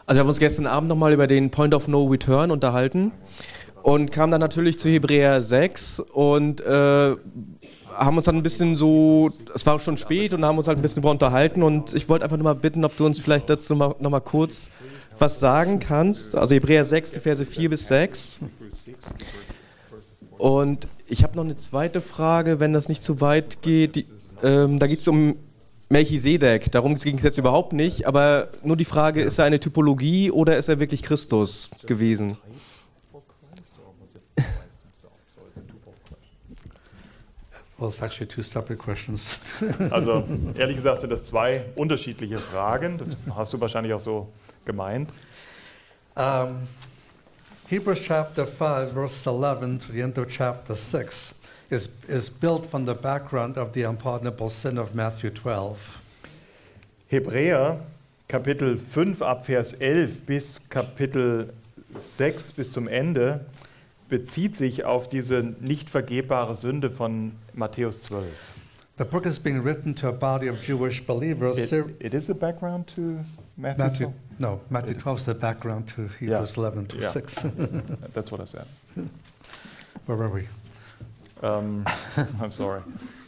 Also wir haben uns gestern Abend nochmal über den Point of No Return unterhalten und kamen dann natürlich zu Hebräer 6 und haben uns dann ein bisschen so, es war schon spät und haben uns halt ein bisschen darüber unterhalten und ich wollte einfach nur mal bitten, ob du uns vielleicht dazu noch mal kurz was sagen kannst. Also Hebräer 6, die Verse 4 bis 6. Und ich habe noch eine zweite Frage, wenn das nicht zu weit geht. Da geht es um Melchisedek. Darum ging es jetzt überhaupt nicht, aber nur die Frage, ist er eine Typologie oder ist er wirklich Christus gewesen? Well, it's actually two separate questions. Also ehrlich gesagt sind das zwei unterschiedliche Fragen. Das hast du wahrscheinlich auch so gemeint. Hebrews chapter 5, verse 11 to the end of chapter 6 is built from the background of the unpardonable sin of Matthew 12. Hebräer Kapitel 5 ab Vers 11 bis Kapitel 6 bis zum Ende bezieht sich auf diese nicht vergebbare Sünde von Matthäus 12. The book is being written to a body of Jewish believers. It is a background to Matthew 12? No, Matthew 12 is the background to Hebrews 11 to 6. That's what I said. Where were we? I'm sorry.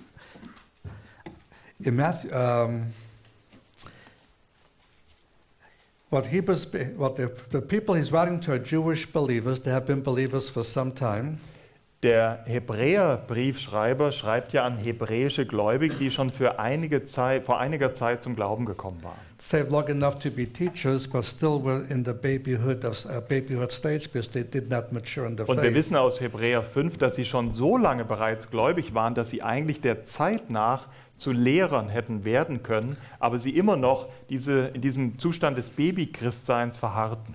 In Matthew, the people he's writing to are Jewish believers. They have been believers for some time. Der Hebräerbriefschreiber schreibt ja an hebräische Gläubige, die schon vor einiger Zeit zum Glauben gekommen waren. Saved long enough to be teachers, but still were in the babyhood stage because they did not mature in the faith. Und wir wissen aus Hebräer 5, dass sie schon so lange bereits gläubig waren, dass sie eigentlich der Zeit nach zu Lehrern hätten werden können, aber sie immer noch in diesem Zustand des Babychristseins verharrten.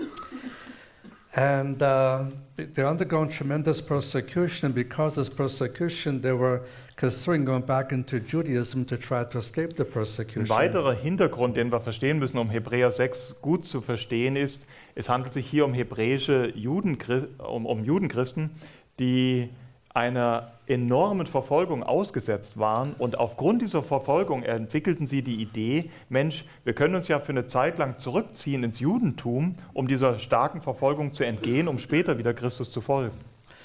And they're undergoing tremendous persecution, and because of this persecution, they were considering going back into Judaism to try to escape the persecution. Ein weiterer Hintergrund, den wir verstehen müssen, um Hebräer 6 gut zu verstehen, ist, es handelt sich hier um hebräische Judenchristen, die einer enormen Verfolgung ausgesetzt waren und aufgrund dieser Verfolgung entwickelten sie die Idee, Mensch, wir können uns ja für eine Zeit lang zurückziehen ins Judentum, um dieser starken Verfolgung zu entgehen, um später wieder Christus zu folgen.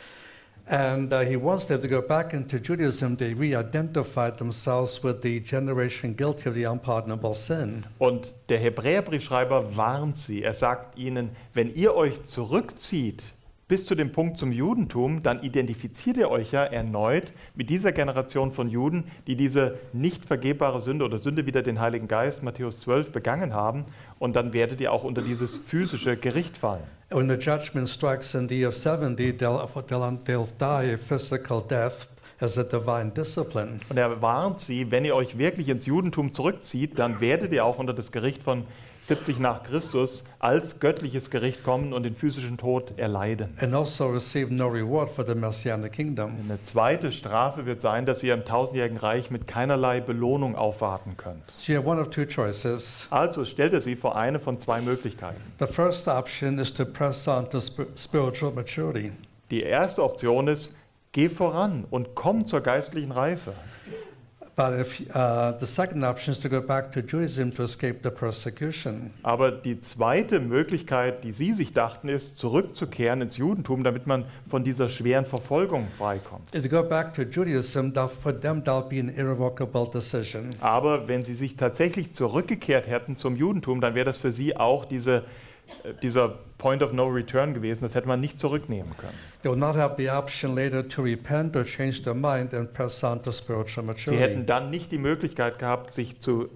And once they had to go back into Judaism, they re-identified themselves with the generation guilty of the unpardonable sin. Und der Hebräerbriefschreiber warnt sie, er sagt ihnen, wenn ihr euch zurückzieht, bis zu dem Punkt zum Judentum, dann identifiziert ihr euch ja erneut mit dieser Generation von Juden, die diese nicht vergebbare Sünde oder Sünde wider den Heiligen Geist, Matthäus 12, begangen haben. Und dann werdet ihr auch unter dieses physische Gericht fallen. When the judgment strikes in the year 70, they'll die a physical death as a divine discipline. Und er warnt sie, wenn ihr euch wirklich ins Judentum zurückzieht, dann werdet ihr auch unter das Gericht von 70 nach Christus als göttliches Gericht kommen und den physischen Tod erleiden. And also receive no reward for the Messianic kingdom. Eine zweite Strafe wird sein, dass ihr im tausendjährigen Reich mit keinerlei Belohnung aufwarten könnt. So you have one of two choices. Also stellt er sie vor eine von zwei Möglichkeiten. The first option is to press on to spiritual maturity. Die erste Option ist, geh voran und komm zur geistlichen Reife. But the second option is to go back to Judaism to escape the persecution. Aber die zweite Möglichkeit, die sie sich dachten, ist, zurückzukehren ins Judentum, damit man von dieser schweren Verfolgung freikommt. If you go back to Judaism, for them that'll be an irrevocable decision. Aber wenn sie sich tatsächlich zurückgekehrt hätten zum Judentum, dann wäre das für sie auch dieser Point of No Return gewesen. Das hätte man nicht zurücknehmen können. They will not have the option later to repent or change their mind and press on to spiritual maturity. Sie hätten dann nicht die Möglichkeit gehabt, sich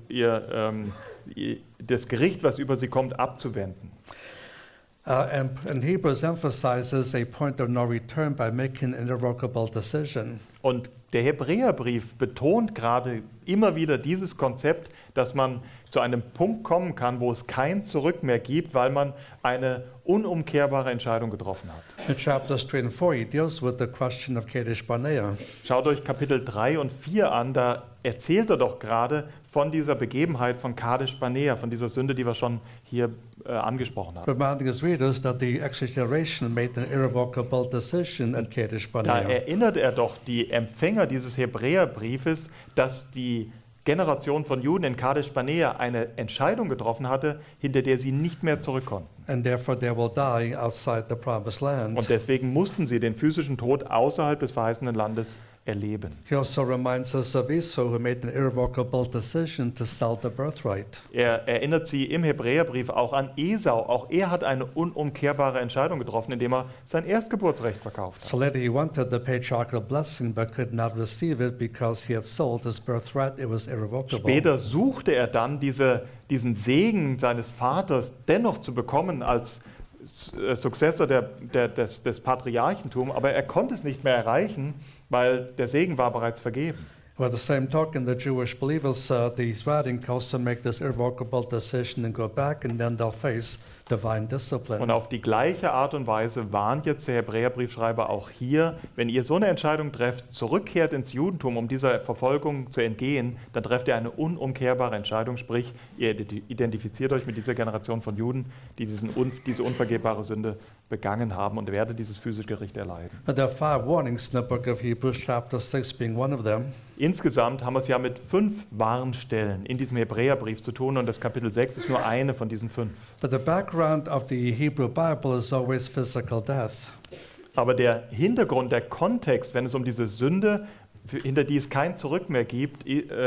das Gericht, was über sie kommt, abzuwenden. And Hebrews emphasizes a point of no return by making an irrevocable decision. Und der Hebräerbrief betont gerade immer wieder dieses Konzept, dass man zu einem Punkt kommen kann, wo es kein Zurück mehr gibt, weil man eine unumkehrbare Entscheidung getroffen hat. In chapters 3 and 4, he deals with the question of Kadesh Barnea. Schaut euch Kapitel 3 und 4 an, da erzählt er doch gerade von dieser Begebenheit von Kadesh Barnea, von dieser Sünde, die wir schon hier angesprochen haben. Reminding his readers that the next generation made an irrevocable decision at Kadesh Da Barnea. erinnert er doch die Empfänger dieses Hebräerbriefes, dass die Generation von Juden in Kadesh Barnea eine Entscheidung getroffen hatte, hinter der sie nicht mehr zurück konnten. And therefore they will die outside the promised land. Und deswegen mussten sie den physischen Tod außerhalb des verheißenen Landes erleben. He also reminds us of Esau, who made an irrevocable decision to sell the birthright. Er erinnert sie im Hebräerbrief auch an Esau. Auch er hat eine unumkehrbare Entscheidung getroffen, indem er sein Erstgeburtsrecht verkauft hat. So later he wanted the patriarchal blessing but could not receive it because he had sold his birthright. It was irrevocable. Später suchte er dann diesen Segen seines Vaters dennoch zu bekommen als Successor des Patriarchentums, aber er konnte es nicht mehr erreichen, weil der Segen war bereits vergeben. Well, at the same token, the Jewish believers, these writings also make this irrevocable decision and go back, and then they'll face divine discipline. Und auf die gleiche Art und Weise warnt jetzt der Hebräerbriefschreiber auch hier, wenn ihr so eine Entscheidung trefft, zurückkehrt ins Judentum, um dieser Verfolgung zu entgehen, dann trefft ihr eine unumkehrbare Entscheidung, sprich, ihr identifiziert euch mit dieser Generation von Juden, die diese unvergebbare Sünde begangen haben und werdet dieses physische Gericht erleiden. There are 5 warnings in the book of Hebrews, chapter 6 being one of them. Insgesamt haben wir es ja mit 5 Warnstellen in diesem Hebräerbrief zu tun und das Kapitel 6 ist nur eine von diesen 5. But the background of the Hebrew Bible is always physical death. Aber der Hintergrund, der Kontext, wenn es um diese Sünde, hinter die es kein Zurück mehr gibt,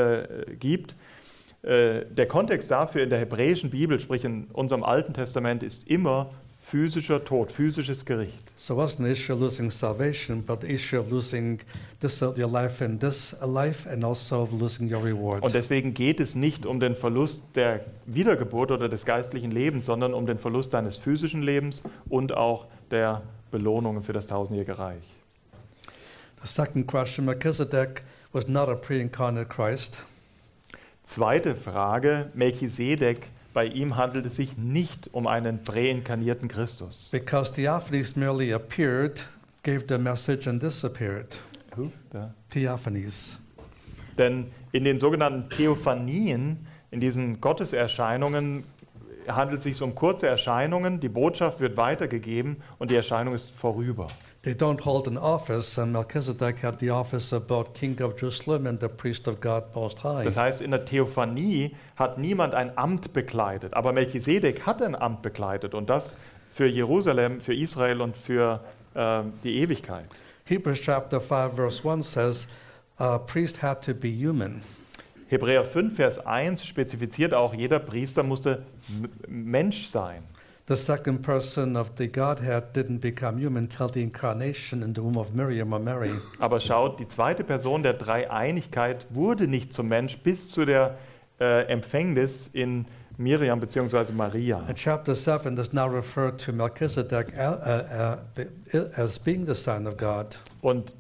der Kontext dafür in der hebräischen Bibel, sprich in unserem Alten Testament, ist immer physischer Tod, physisches Gericht. So it wasn't the issue of losing salvation, but the issue of losing your life in this life and also of losing your reward. Und deswegen geht es nicht um den Verlust der Wiedergeburt oder des geistlichen Lebens, sondern um den Verlust deines physischen Lebens und auch der Belohnungen für das tausendjährige Reich. The second question, Melchizedek was not a pre-incarnate Christ. Zweite Frage, Melchisedek, bei ihm handelt es sich nicht um einen präinkarnierten Christus. Because Theophanies merely appeared, gave the message and disappeared. Who? Da. Theophanies. Denn in den sogenannten Theophanien, in diesen Gotteserscheinungen, handelt es sich um kurze Erscheinungen, die Botschaft wird weitergegeben und die Erscheinung ist vorüber. They don't hold an office, and Melchizedek had the office of both King of Jerusalem and the priest of God Most High. Das heißt, in der Theophanie hat niemand ein Amt bekleidet, aber Melchisedek hat ein Amt bekleidet und das für Jerusalem, für Israel und für die Ewigkeit. Hebrews chapter 5 verse 1 says, a priest had to be human. Hebräer 5, Vers 1 spezifiziert auch, jeder Priester musste Mensch sein. The second person of the Godhead didn't become human till the incarnation in the womb of Miriam or Mary. Aber schaut, die zweite Person der Dreieinigkeit wurde nicht zum Mensch bis zu der Empfängnis in Miriam bzw. Maria. And chapter 7 does now refer to Melchizedek as being the son of God. Und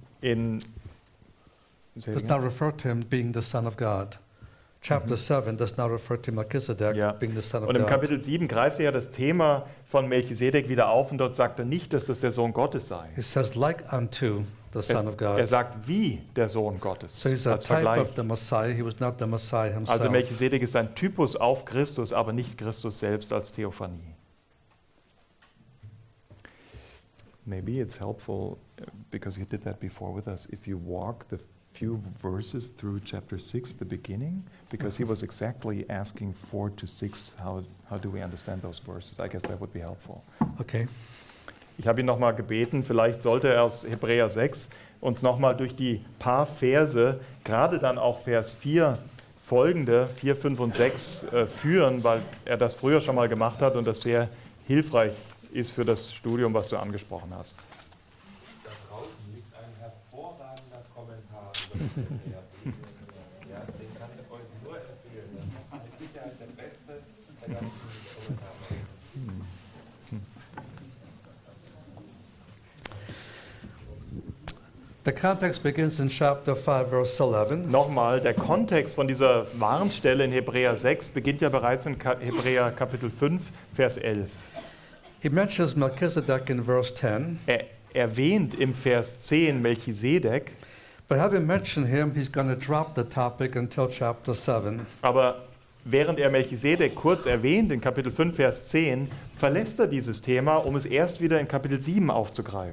Does not refer to him being the son of God. Chapter 7 does not refer to Melchizedek being the son of Und im God. Kapitel 7 greift er ja das Thema von Melchisedek wieder auf und dort sagt er nicht, dass das der Sohn Gottes sei. He says, like unto the son of God. Er sagt, wie der Sohn Gottes. So he's a Als type Vergleich. of the Messiah. He was not the Messiah himself. Also Melchisedek ist ein Typus auf Christus, aber nicht Christus selbst als Theophanie. Maybe it's helpful, because you did that before with us, if you walk the few verses through chapter 6, the beginning, because he was exactly asking 4 to 6, how do we understand those verses? I guess that would be helpful. Okay. Ich habe ihn nochmal gebeten, vielleicht sollte er aus Hebräer 6 uns nochmal durch die paar Verse, gerade dann auch Vers 4 folgende, 4, 5 und 6 führen, weil er das früher schon mal gemacht hat und das sehr hilfreich ist für das Studium, was du angesprochen hast. Da draußen liegt ein hervorragender Kommentar über das Hebräerbrief. Ja, den kann ich euch nur empfehlen. Das ist mit Sicherheit der beste der ganzen Kommentare. The context begins in chapter 5, verse 11. Nochmal, der Kontext von dieser Warnstelle in Hebräer 6 beginnt ja bereits in Hebräer Kapitel 5, Vers 11. He mentions Melchizedek in verse 10. Er erwähnt im Vers 10 Melchisedek, But having mentioned him, he's going to drop the topic until chapter 7. aber während er Melchisedek kurz erwähnt in Kapitel 5, Vers 10, verlässt er dieses Thema, um es erst wieder in Kapitel 7 aufzugreifen.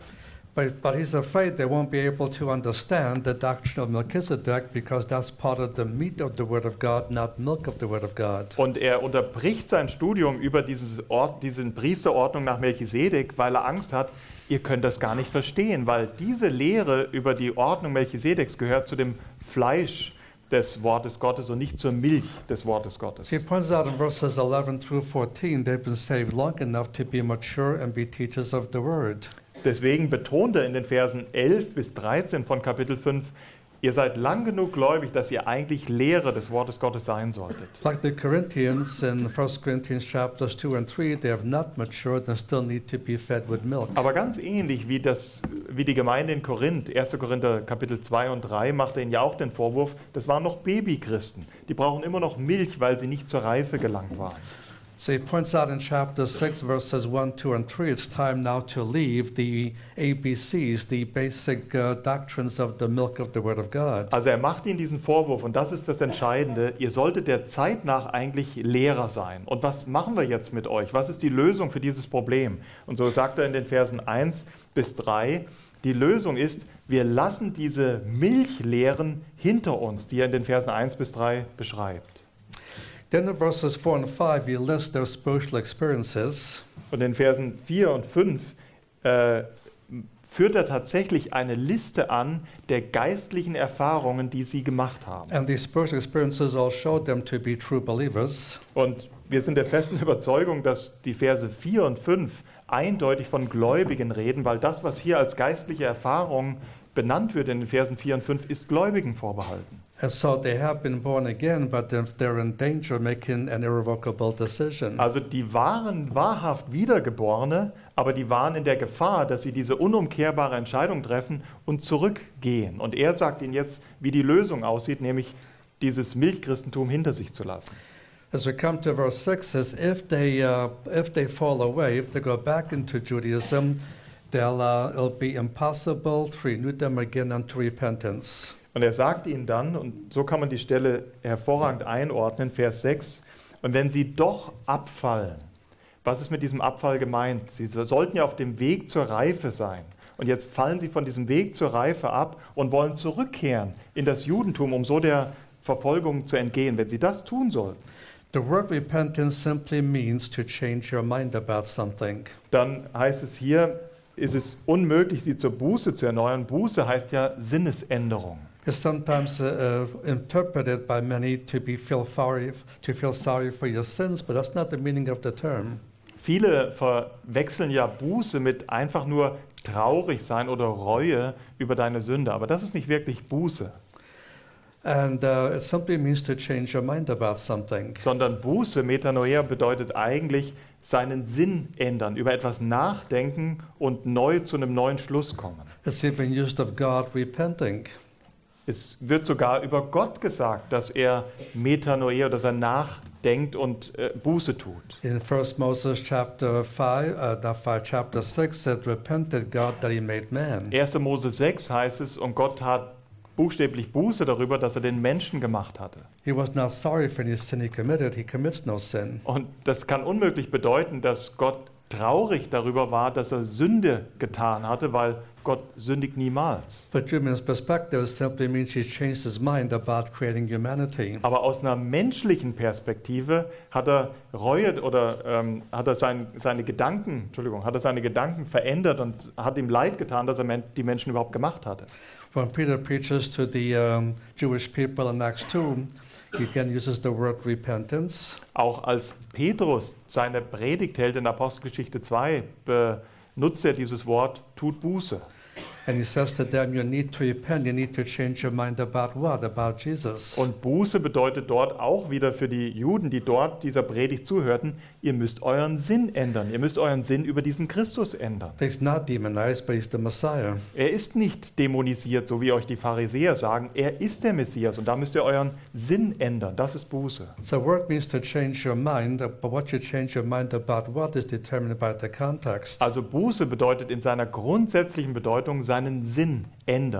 But he's afraid they won't be able to understand the doctrine of Melchizedek because that's part of the meat of the Word of God, not milk of the Word of God. Und er unterbricht sein Studium über diesen Priesterordnung nach Melchisedek, weil er Angst hat, ihr könnt das gar nicht verstehen, weil diese Lehre über die Ordnung Melchisedeks gehört zu dem Fleisch des Wortes Gottes und nicht zur Milch des Wortes Gottes. He points out in verses 11 through 14, they've been saved long enough to be mature and be teachers of the Word. Deswegen betont er in den Versen 11 bis 13 von Kapitel 5, ihr seid lang genug gläubig, dass ihr eigentlich Lehrer des Wortes Gottes sein solltet. Like the Corinthians in 1 Corinthians chapters 2 and 3, they have not matured and still need to be fed with milk. Aber ganz ähnlich wie die Gemeinde in Korinth, 1. Korinther Kapitel 2 und 3, macht er ihnen ja auch den Vorwurf, das waren noch Babychristen. Die brauchen immer noch Milch, weil sie nicht zur Reife gelangt waren. So he points out in chapter 6, verses 1, 2, and 3, it's time now to leave the ABCs, the basic doctrines of the milk of the Word of God. Also er macht ihnen diesen Vorwurf und das ist das Entscheidende, ihr solltet der Zeit nach eigentlich Lehrer sein. Und was machen wir jetzt mit euch? Was ist die Lösung für dieses Problem? Und so sagt er in den Versen 1 bis 3, die Lösung ist, wir lassen diese Milchlehren hinter uns, die er in den Versen 1 bis 3 beschreibt. Then in verses 4 and 5, he lists their spiritual experiences. Und in Versen 4 und 5 führt er tatsächlich eine Liste an der geistlichen Erfahrungen, die sie gemacht haben. And these spiritual experiences all showed them to be true believers. Und wir sind der festen Überzeugung, dass die Verse 4 und 5 eindeutig von Gläubigen reden, weil das, was hier als geistliche Erfahrung benannt wird in den Versen 4 und 5, ist Gläubigen vorbehalten. And so they have been born again, but they're in danger of making an irrevocable decision. Also die waren wahrhaft Wiedergeborene, aber die waren in der Gefahr, dass sie diese unumkehrbare Entscheidung treffen und zurückgehen. Und er sagt ihnen jetzt, wie die Lösung aussieht, nämlich dieses Milchchristentum hinter sich zu lassen. As we come to verse 6, says, if they fall away, if they go back into Judaism, it'll be impossible to renew them again unto repentance. Und er sagt ihnen dann, und so kann man die Stelle hervorragend einordnen, Vers 6, und wenn sie doch abfallen, was ist mit diesem Abfall gemeint? Sie sollten ja auf dem Weg zur Reife sein. Und jetzt fallen sie von diesem Weg zur Reife ab und wollen zurückkehren in das Judentum, um so der Verfolgung zu entgehen. Wenn sie das tun sollten, The word repentance simply means to change your mind about something. dann heißt es hier, ist es unmöglich, sie zur Buße zu erneuern. Buße heißt ja Sinnesänderung. It's sometimes interpreted by many to feel sorry for your sins, but that's not the meaning of the term. Viele verwechseln ja Buße mit einfach nur traurig sein oder Reue über deine Sünde, aber das ist nicht wirklich Buße, And it simply means to change your mind about something. sondern Buße, Metanoia, bedeutet eigentlich seinen Sinn ändern, über etwas nachdenken und neu zu einem neuen Schluss kommen. It's even used of God repenting. Es wird sogar über Gott gesagt, dass er Metanoia, dass er nachdenkt und Buße tut. In 1 Moses chapter 5, chapter 6 said, repented God that he made man. 1. Mose 6 heißt es, und Gott tat buchstäblich Buße darüber, dass er den Menschen gemacht hatte. He was not sorry for any sin he committed. He commits no sin. Und das kann unmöglich bedeuten, dass Gott traurig darüber war, dass er Sünde getan hatte, weil Gott sündigt niemals. But Human's perspective simply means he changed his mind about creating humanity. Aber aus einer menschlichen Perspektive hat er Reue oder hat er seine Gedanken verändert und hat ihm leid getan, dass er die Menschen überhaupt gemacht hatte. When Peter preaches to the Jewish people in Acts 2, he again uses the word repentance. Auch als Petrus seine Predigt hält in Apostelgeschichte 2, benutzt er dieses Wort, tut Buße. And he says to them, you need to repent, you need to change your mind about what? About Jesus. Und Buße bedeutet dort auch wieder für die Juden, die dort dieser Predigt zuhörten, ihr müsst euren Sinn ändern. Ihr müsst euren Sinn über diesen Christus ändern. He's not demonized, but he's the Messiah. Er ist nicht dämonisiert, so wie euch die Pharisäer sagen. Er ist der Messias und da müsst ihr euren Sinn ändern. Das ist Buße. So word means to change your mind, but what you change your mind about what is determined by the context. Also Buße bedeutet in seiner grundsätzlichen Bedeutung seinen Sinn ändern.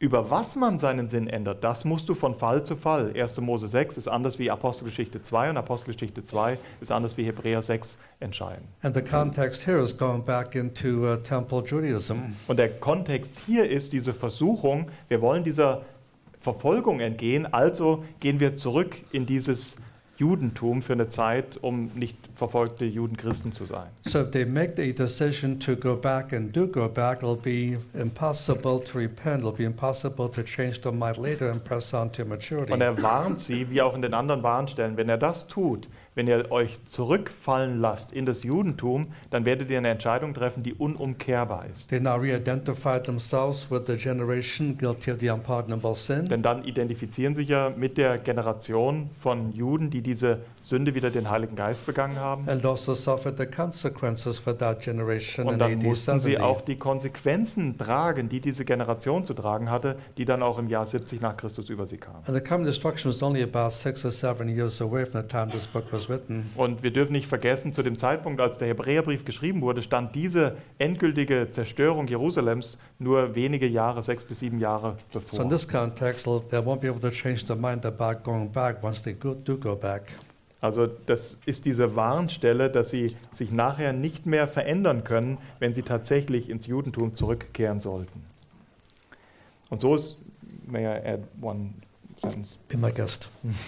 über was man seinen Sinn ändert, das musst du von Fall zu Fall. 1. Mose 6 ist anders wie Apostelgeschichte 2 und Apostelgeschichte 2 ist anders wie Hebräer 6 entscheiden. And the context here is going back into temple Judaism. Und der Kontext hier ist diese Versuchung, wir wollen dieser Verfolgung entgehen, also gehen wir zurück in dieses Judentum für eine Zeit, um nicht verfolgte Judenchristen zu sein. So if they make the decision to go back and do go back, it'll be impossible to repent. It'll be impossible to change their mind later and press on to maturity. Und er warnt sie, wie auch in den anderen Warnstellen, wenn er das tut, wenn ihr euch zurückfallen lasst in das Judentum, dann werdet ihr eine Entscheidung treffen, die unumkehrbar ist. They now re-identify themselves with the generation guilty of the unpardonable sin. Denn dann identifizieren sich ja mit der Generation von Juden, die diese Sünde wider den Heiligen Geist begangen haben. And also suffered the consequences for that generation Und in dann AD mussten sie 70. auch die Konsequenzen tragen, die diese Generation zu tragen hatte, die dann auch im Jahr 70 nach Christus über sie kamen. And the coming destruction was only about 6 or 7 years away from the time this book was written. Und wir dürfen nicht vergessen, zu dem Zeitpunkt, als der Hebräerbrief geschrieben wurde, stand diese endgültige Zerstörung Jerusalems nur wenige Jahre, 6 bis 7 Jahre So in bevor. this context, they won't be able to change their mind about going back once they do go back. Also das ist diese Warnstelle, dass sie sich nachher nicht mehr verändern können, wenn sie tatsächlich ins Judentum zurückkehren sollten. Und so ist, may I add one sentence? Be my guest.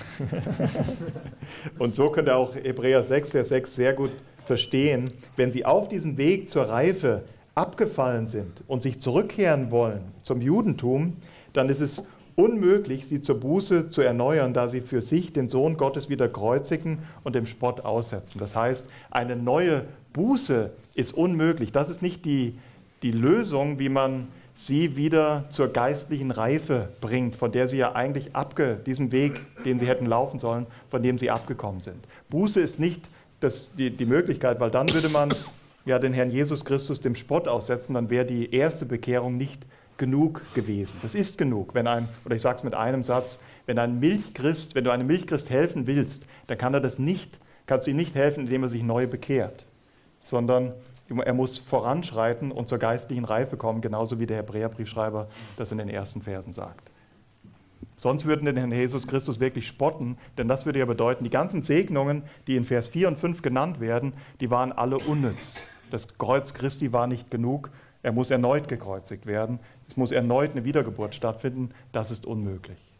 Und so könnt ihr auch Hebräer 6, Vers 6 sehr gut verstehen. Wenn sie auf diesem Weg zur Reife abgefallen sind und sich zurückkehren wollen zum Judentum, dann ist es unmöglich, sie zur Buße zu erneuern, da sie für sich den Sohn Gottes wieder kreuzigen und dem Spott aussetzen. Das heißt, eine neue Buße ist unmöglich. Das ist nicht die Lösung, wie man sie wieder zur geistlichen Reife bringt, von der sie ja eigentlich diesen Weg, den sie hätten laufen sollen, von dem sie abgekommen sind. Buße ist nicht die Möglichkeit, weil dann würde man ja den Herrn Jesus Christus dem Spott aussetzen, dann wäre die erste Bekehrung nicht genug gewesen. Das ist genug, oder ich sage es mit einem Satz, wenn du einem Milchchrist helfen willst, dann kannst du ihm nicht helfen, indem er sich neu bekehrt, sondern er muss voranschreiten und zur geistlichen Reife kommen, genauso wie der Hebräerbriefschreiber das in den ersten Versen sagt. Sonst würden den Herrn Jesus Christus wirklich spotten, denn das würde ja bedeuten, die ganzen Segnungen, die in Vers 4 und 5 genannt werden, die waren alle unnütz. Das Kreuz Christi war nicht genug, er muss erneut gekreuzigt werden, es muss erneut eine Wiedergeburt stattfinden, das ist unmöglich.